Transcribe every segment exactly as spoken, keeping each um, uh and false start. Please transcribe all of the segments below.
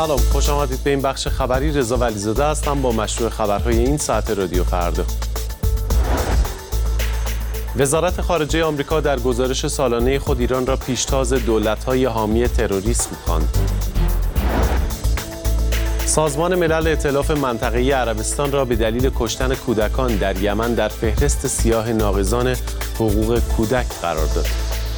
سلام، خوش آمدید به این بخش خبری. رضا ولیزاده هستم با مشروع خبرهای این ساعت رادیو فردا. وزارت خارجه آمریکا در گزارش سالانه خود ایران را پیشتاز دولت‌های حامی تروریسم خواند. سازمان ملل ائتلاف منطقه‌ای عربستان را به دلیل کشتن کودکان در یمن در فهرست سیاه ناقضان حقوق کودک قرار داد.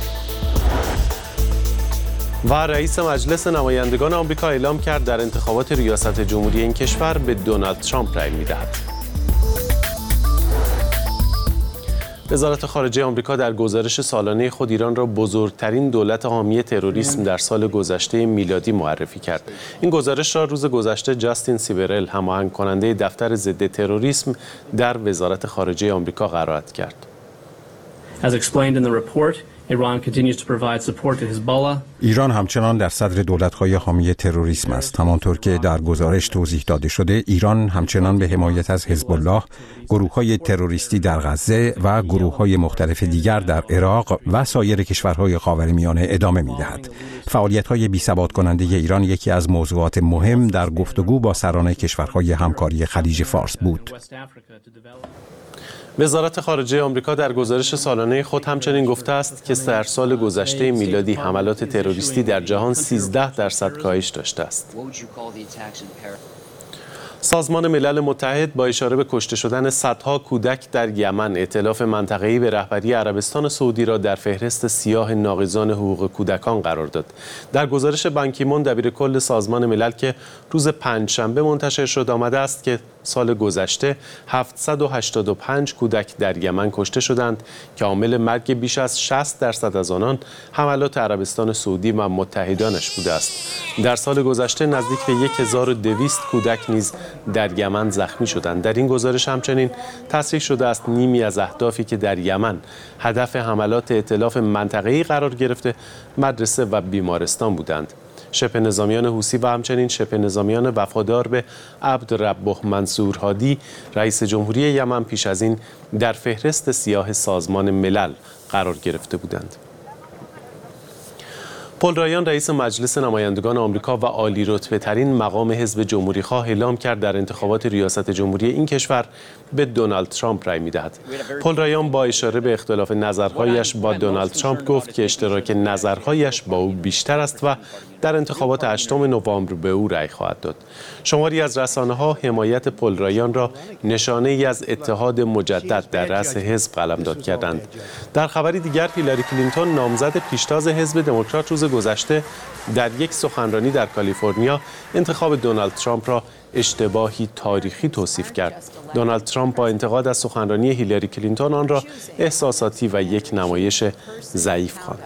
و رئیس مجلس نمایندگان آمریکا اعلام کرد در انتخابات ریاست جمهوری این کشور به دونالد ترامپ رأی می‌دهد. وزارت خارجه آمریکا در گزارش سالانه خود ایران را بزرگترین دولت حامی تروریسم در سال گذشته میلادی معرفی کرد. این گزارش را روز گذشته جاستین سیبرل، هماهنگ کننده دفتر ضد تروریسم در وزارت خارجه آمریکا قرائت کرد. As explained in the report, Iran continues to provide support to Hezbollah. ایران همچنان در صدر دولت‌های حامی تروریسم است. همانطور که در گزارش توضیح داده شده، ایران همچنان به حمایت از حزب الله، گروه‌های تروریستی در غزه و گروه‌های مختلف دیگر در عراق و سایر کشورهای خاورمیانه ادامه می‌دهد. فعالیت‌های بی‌ثبات کننده ایران یکی از موضوعات مهم در گفتگو با سران کشورهای همکاری خلیج فارس بود. وزارت خارجه آمریکا در گزارش سالانه خود همچنین گفته است که در سال گذشته میلادی حملات تروریستی در جهان سیزده درصد کاهش داشته است. سازمان ملل متحد با اشاره به کشته شدن صدها کودک در یمن، ائتلاف منطقه‌ای به رهبری عربستان سعودی را در فهرست سیاه ناقضان حقوق کودکان قرار داد. در گزارش بان کی مون، دبیرکل سازمان ملل که روز پنجشنبه منتشر شد، آمده است که سال گذشته هفتصد و هشتاد و پنج کودک در یمن کشته شدند که عامل مرگ بیش از شصت درصد از آنان حملات عربستان سعودی و متحدانش بوده است. در سال گذشته نزدیک به هزار و دویست کودک نیز در یمن زخمی شدند. در این گزارش همچنین تصریح شده است نیمی از اهدافی که در یمن هدف حملات ائتلاف منطقه‌ای قرار گرفته مدرسه و بیمارستان بودند. شبه نظامیان حوثی و همچنین شبه نظامیان وفادار به عبدالربه منصور هادی، رئیس جمهوری یمن، پیش از این در فهرست سیاه سازمان ملل قرار گرفته بودند. پل رایان، رئیس مجلس نمایندگان آمریکا و عالی رتبه ترین مقام حزب جمهوری خواه، اعلام کرد در انتخابات ریاست جمهوری این کشور به دونالد ترامپ رأی می‌دهد. پل رایان با اشاره به اختلاف نظرهایش با دونالد ترامپ گفت که اشتراک نظرهایش با او بیشتر است و در انتخابات هشتم نوامبر به او رأی خواهد داد. شماری از رسانه‌ها حمایت پل رایان را نشانه‌ای از اتحاد مجدد در رأس حزب قلمداد کردند. در خبری دیگر، هیلاری کلینتون، نامزد پیشتاز حزب دموکرات، روز گذشته در یک سخنرانی در کالیفرنیا انتخاب دونالد ترامپ را اشتباهی تاریخی توصیف کرد. دونالد ترامپ با انتقاد از سخنرانی هیلاری کلینتون آن را احساساتی و یک نمایش ضعیف خواند.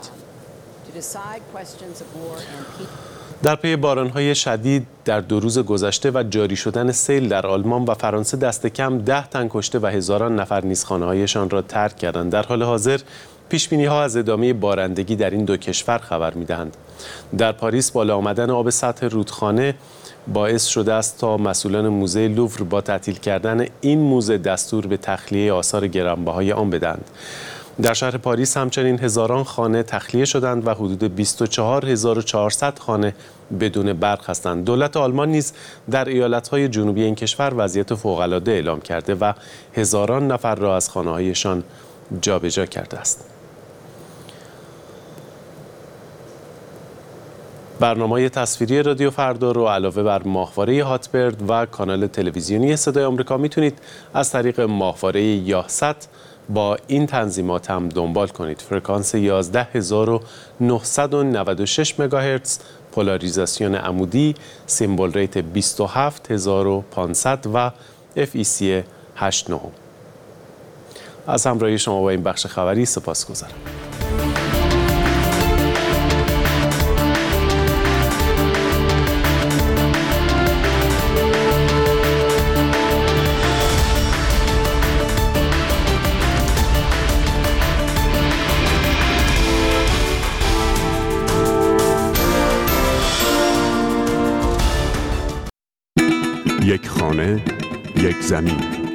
در پی باران‌های شدید در دو روز گذشته و جاری شدن سیل در آلمان و فرانسه، دست کم ده تن کشته و هزاران نفر نیز خانه‌هایشان را ترک کردند. در حال حاضر پیش‌بینی‌ها از ادامه بارندگی در این دو کشور خبر می‌دهند. در پاریس بالا آمدن آب سطح رودخانه باعث شده است تا مسئولان موزه لوور با تعطیل کردن این موزه دستور به تخلیه آثار گرانبهای آن بدهند. در شهر پاریس همچنین هزاران خانه تخلیه شدند و حدود بیست و چهار هزار و چهارصد خانه بدون برق هستند. دولت آلمان نیز در ایالت‌های جنوبی این کشور وضعیت فوق‌العاده اعلام کرده و هزاران نفر را از خانه‌هایشان جابجا کرده است. برنامه تصویری رادیو فردا رو علاوه بر ماهواره هاتبرد و کانال تلویزیونی صدای آمریکا میتونید از طریق ماهواره یاهست با این تنظیمات هم دنبال کنید. فرکانس یازده هزار و نهصد و نود و شش مگاهرتز، پولاریزاسیون عمودی، سیمبل ریت بیست و هفت هزار و پانصد و اف ای سی هشت نه. از همراهی شما با این بخش خبری سپاسگزارم. یک خانه، یک زمین.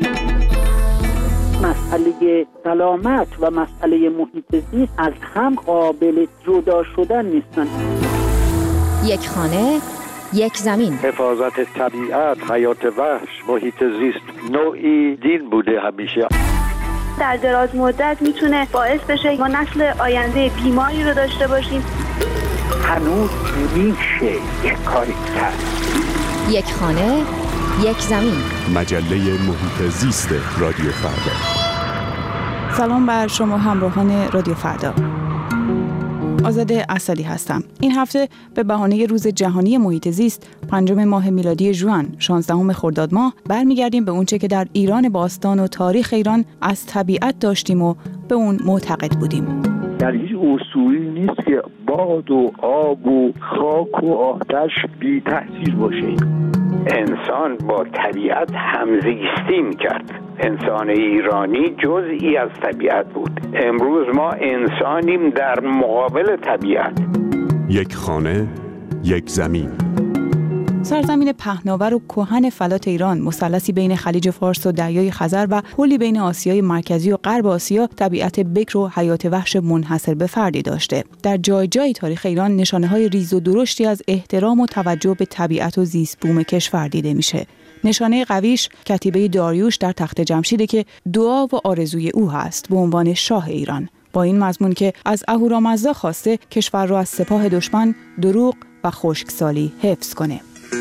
مسئله سلامت و مسئله محیط زیست از هم قابل جدا شدن نیستن. یک خانه، یک زمین. حفاظت طبیعت، حیات وحش، محیط زیست نوعی دین بوده همیشه. در دراز مدت میتونه باعث بشه ما نسل آینده بیماری رو داشته باشیم. هنوز میشه یک کاری کرد. یک خانه، یک زمین. مجله محیط زیست رادیو فردا. سلام بر شما همراهان رادیو فردا. آزاده اسدی هستم. این هفته به بهانه روز جهانی محیط زیست، پنجم ماه میلادی ژوئن، شانزدهم خرداد ماه، برمیگردیم به اونچه که در ایران باستان و تاریخ ایران از طبیعت داشتیم و به اون معتقد بودیم. در هیچ اصولی نیست که باد و آب و خاک و آتش بی تأثیر باشه. انسان با طبیعت همزیستی می‌کرد. انسان ایرانی جزئی از طبیعت بود. امروز ما انسانیم در مقابل طبیعت. یک خانه، یک زمین. سرزمین پهناور و کهن فلات ایران، مثلثی بین خلیج فارس و دریای خزر و پلی بین آسیای مرکزی و غرب آسیا، طبیعت بکر و حیات وحش منحصر به فردی داشته. در جای جای تاریخ ایران نشانه‌های ریز و درشتی از احترام و توجه به طبیعت و زیست بوم کشور دیده میشه. نشانه قویش کتیبه داریوش در تخت جمشیده که دعا و آرزوی او هست به عنوان شاه ایران، با این مضمون که از اهورامزدا خواسته کشور را از سپاه دشمن، دروغ و خشکسالی حفظ کنه.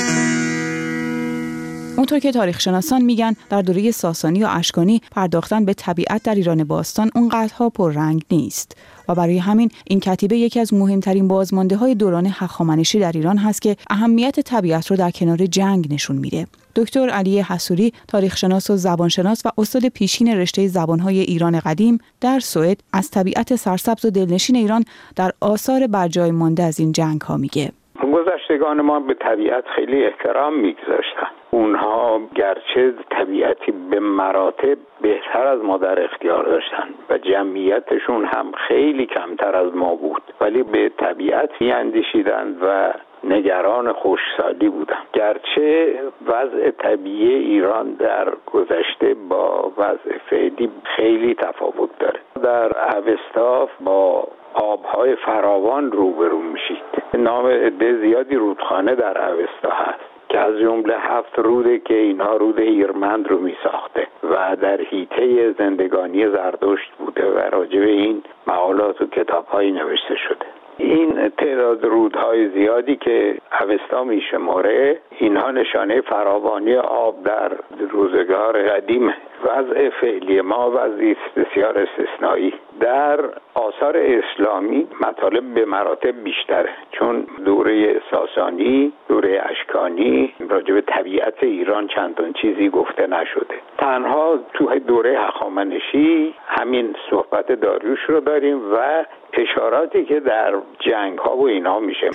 اونطور که تاریخ شناسان میگن در دوره ساسانی و اشکانی پرداختن به طبیعت در ایران باستان اونقدرها پررنگ نیست و برای همین این کتیبه یکی از مهمترین بازمانده های دوران هخامنشی در ایران هست که اهمیت طبیعت رو در کنار جنگ نشون میده. دکتر علی حصوری، تاریخ شناس و زبانشناس و استاد پیشین رشته زبانهای ایران قدیم در سوئد، از طبیعت سرسبز و دلنشین ایران در آثار برجای مانده از این جنگ ها میگه. گذشتگان ما به طبیعت خیلی احترام میگذاشتن. اونها گرچه طبیعتی به مراتب بهتر از ما در اختیار داشتن و جمعیتشون هم خیلی کمتر از ما بود، ولی به طبیعت میاندیشیدند و نگران خشکسالی بودن. گرچه وضع طبیعی ایران در گذشته با وضع فعلی خیلی تفاوت داره. در اوستا با آبهای فراوان روبرو میشید. نام عده زیادی رودخانه در اوستا هست که از جمله هفت روده که اینها رود هیرمند رو میساخته و در حیطه زندگانی زردشت بوده و راجع به این مقالات و کتاب‌هایی نوشته شده. این تعداد رودهای زیادی که اوستا میشماره، اینها نشانه فراوانی آب در روزگار قدیم. وضع فعلی ما وضعی بسیار استثنایی. در آثار اسلامی مطالب به مراتب بیشتره، چون دوره ساسانی، دوره اشکانی راجع به طبیعت ایران چندان چیزی گفته نشده. تنها تو دوره هخامنشی همین صحبت داریوش رو داریم و اشاراتی که در جنگ ها و اینا میشه.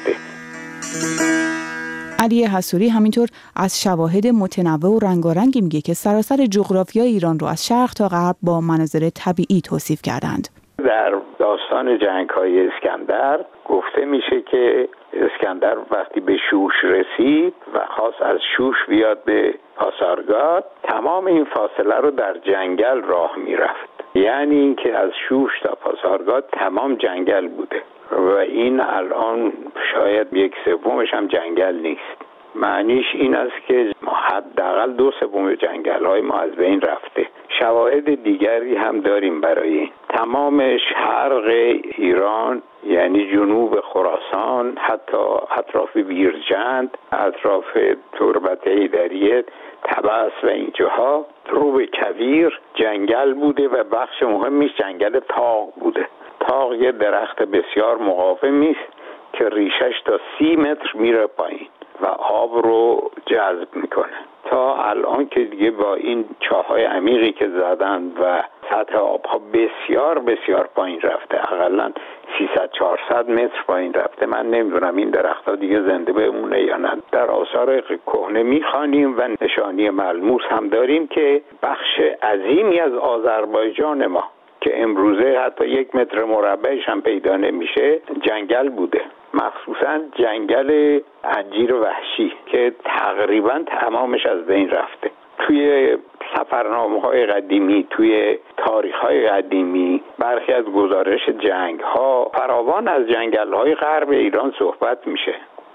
علی حصوری همینطور از شواهد متنوع و رنگارنگی میگه که سراسر جغرافیای ایران رو از شرق تا غرب با مناظر طبیعی توصیف کردند. در داستان جنگ‌های اسکندر گفته میشه که اسکندر وقتی به شوش رسید و خواست از شوش بیاد به پاسارگاد، تمام این فاصله رو در جنگل راه میرفت. یعنی اینکه از شوش تا پاسارگاد تمام جنگل بوده و این الان شاید یک سومش هم جنگل نیست. معنیش این است که حداقل دو سوم جنگل‌های ما از بین رفته. شواهد دیگری هم داریم برای این. تمام شرق ایران، یعنی جنوب خراسان، حتی اطراف بیرجند، اطراف تربت ایدریه، طبس و اینجاها رو به کویر جنگل بوده و بخش مهمیش جنگل تاق بوده. تاق یه درخت بسیار مقاومی است که ریشش تا سی متر میره پایین و آب رو جذب میکنه. تا الان که دیگه با این چاهای عمیقی که زدن و سطح آبها بسیار بسیار پایین رفته، حداقل سیصد چهارصد متر پایین رفته، من نمیدونم این درخت‌ها دیگه زنده بمونه یا نه. در آثار کهنه میخوانیم و نشانی ملموس هم داریم که بخش عظیمی از آذربایجان ما که امروزه حتی یک متر مربعش هم پیدا نمیشه جنگل بوده، مخصوصا جنگل انجیر وحشی که تقریبا تمامش از بین رفته. توی سفرنامه‌های قدیمی، توی تاریخ‌های قدیمی، برخی از گزارش جنگ‌ها فراوان از جنگل‌های غرب ایران صحبت میشه.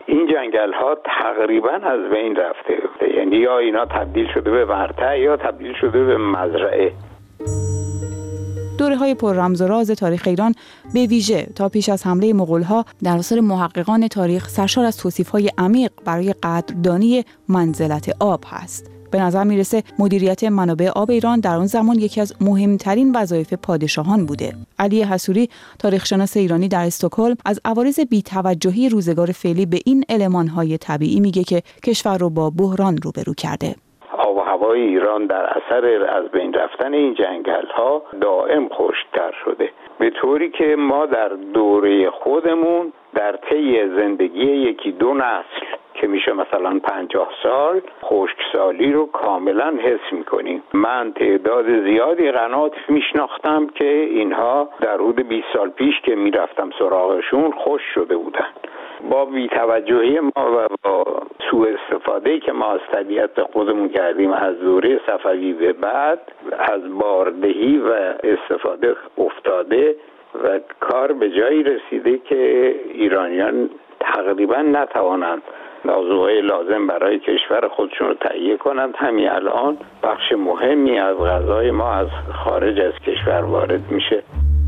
این جنگل ها تقریبا از بین رفته، یعنی یا اینا تبدیل شده به مرتع یا تبدیل شده به مزرعه. دوره‌های پر رمز و راز تاریخ ایران به ویژه تا پیش از حمله مغول‌ها در اثر محققان تاریخ سرشار از توصیف‌های عمیق برای قدردانی منزلت آب هست. به نظر میرسه مدیریت منابع آب ایران در آن زمان یکی از مهمترین وظایف پادشاهان بوده. علی حصوری، تاریخشناس ایرانی در استکهلم، از عوارض بی‌توجهی روزگار فعلی به این المان‌های طبیعی میگه که کشور رو با بحران روبرو کرده. آب و هوای ایران در اثر از بین رفتن این جنگل‌ها دائم خشک‌تر شده، به طوری که ما در دوره خودمون در طی زندگی یکی دو نسل که میشه مثلا پنجاه سال خشکسالی رو کاملا حس میکنیم. من تعداد زیادی قنات میشناختم که اینها در حدود بیست سال پیش که میرفتم سراغشون خشک شده بودن. با بی‌توجهی ما و با سوء استفاده که ما از طبیعت خودمون کردیم از دوره صفوی به بعد، از باردهی و استفاده افتاده و کار به جایی رسیده که ایرانیان تقریبا نتوانند موضوعی لازم برای کشور خودشون رو تهیه کنند. همین الان بخش مهمی از غذای ما از خارج از کشور وارد میشه.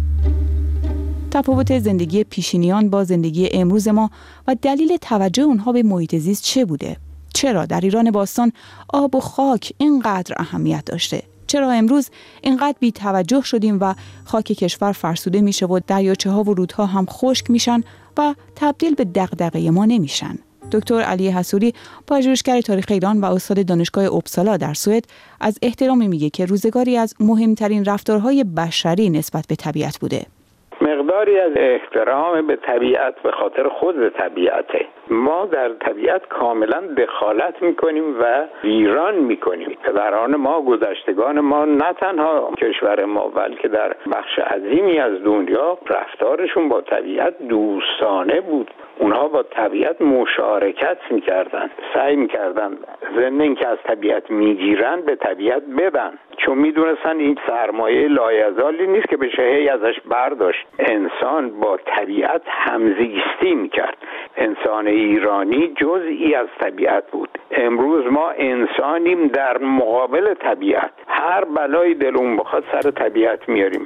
تفاوت زندگی پیشینیان با زندگی امروز ما و دلیل توجه اونها به محیط زیست چه بوده؟ چرا در ایران باستان آب و خاک اینقدر اهمیت داشته؟ چرا امروز اینقدر بی توجه شدیم و خاک کشور فرسوده میشه و دریاچه ها و رودها هم خشک میشن و تبدیل به دغدغه ما نمیشن؟ دکتر علی حصوری، پژوهشگر تاریخ ایران و استاد دانشگاه اوبسالا در سوئد، از احترامی میگه که روزگاری از مهمترین رفتارهای بشری نسبت به طبیعت بوده. مقداری از احترام به طبیعت به خاطر خود طبیعته. ما در طبیعت کاملا دخالت میکنیم و ویران میکنیم. پدران ما، گذشتگان ما، نه تنها کشور ما بلکه در بخش عظیمی از دنیا رفتارشون با طبیعت دوستانه بود. اونها با طبیعت مشارکت میکردن، سعی میکردن ضمن اینکه از طبیعت میگیرن به طبیعت بدن، چون میدونستن این سرمایه لایزالی نیست که بشه هی ازش برداشت. انسان با طبیعت همزیستی میکرد. انسان ایرانی جزئی از طبیعت بود. امروز ما انسانیم در مقابل طبیعت. هر بلایی دلمون بخواد سر طبیعت میاریم.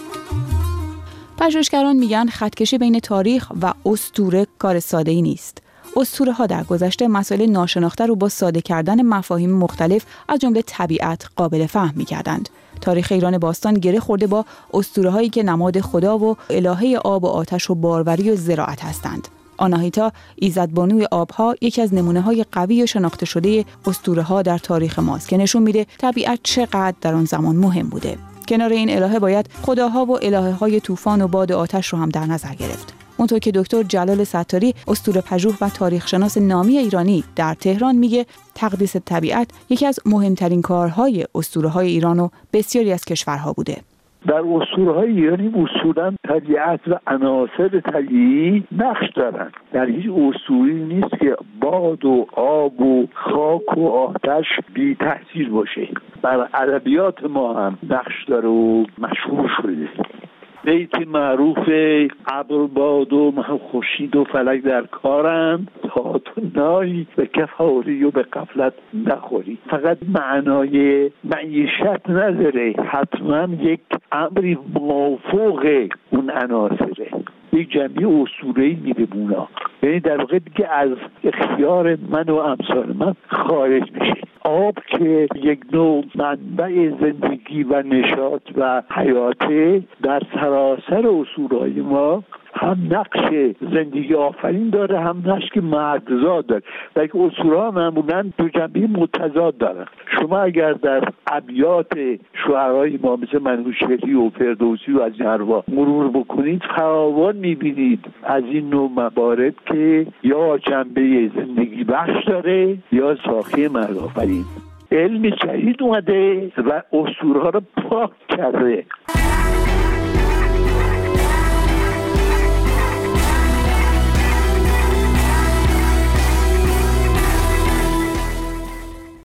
پژوهشگران میگن خطکشی بین تاریخ و اسطوره کار ساده‌ای نیست. اسطوره ها در گذشته مسائل ناشناخته رو با ساده کردن مفاهیم مختلف از جمله طبیعت قابل فهم می‌کردند. تاریخ ایران باستان گره خورده با اسطوره هایی که نماد خدا و الهه آب و آتش و باروری و زراعت هستند. آناهیتا، ایزدبانوی آبها، یکی از نمونه‌های قوی و شناخته شده اسطوره‌ها در تاریخ ماست که نشون میده طبیعت چقدر در آن زمان مهم بوده. کنار این الهه باید خداها و الهه‌های طوفان و باد و آتش رو هم در نظر گرفت. اونطور که دکتر جلال ستاری، اسطوره‌پژوه و تاریخشناس نامی ایرانی در تهران میگه، تقدیس طبیعت یکی از مهمترین کارهای اسطوره‌های ایران و بسیاری از کشورها بوده. در اسطوره‌های ایرانی اصولاً طبیعت و عناصر طبیعی نقش دارن. در هیچ اسطوره‌ای نیست که باد و آب و خاک و آتش بی تاثیر باشه. در ادبیات ما هم نقش داره و مشهور شده. بیت معروف ابر باد و خورشید و فلک در کارند، تا تو نایی به کفاری و به غفلت نخوری. فقط معنای معیشت نداره، حتما یک امری مافوق اون عناصره. یک جمعی اسطوره‌ای میره بونا، یعنی در واقع دیگه از اختیار من و امثال من خارج میشه. آب که یک نوع منبع زندگی و نشاط و حیاته، در سراسر اسطوره‌های ما هم نقش زندگی آفرین داره، هم نقش مرگزاد داره. در که اسطوره‌ها معمولاً دو جنبه متضاد دارن. شما اگر در ابیات شعرهای ما مثل منوچهری و فردوسی و از این حرفا مرور بکنید، فراوان می‌بینید از این نوع موارد که یا جنبه زندگی بخش داره یا ساخته مرگ آفرین. علم جدید اومده و اسطوره‌ها رو پاک کرده.